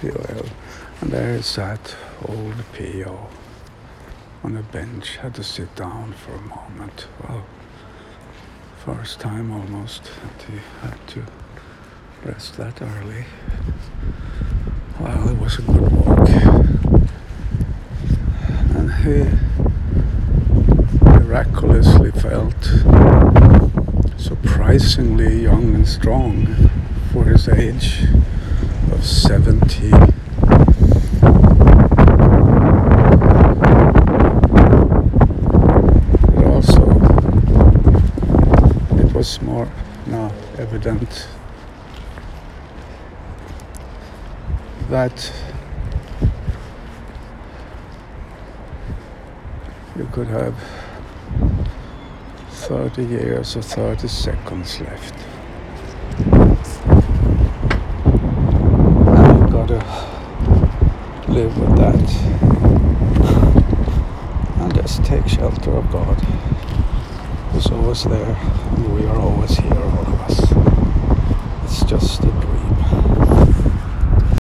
Well, and there he sat, old P.O., on a bench. Had to sit down for a moment. Well, first time almost that he had to rest that early. Well, it was a good walk. And he miraculously felt surprisingly young and strong for his age of 70. But also, it was more now evident that you could have 30 years or 30 seconds left. And you gotta live with that and just take shelter of God, who's always there, and we are always here, all of us. It's just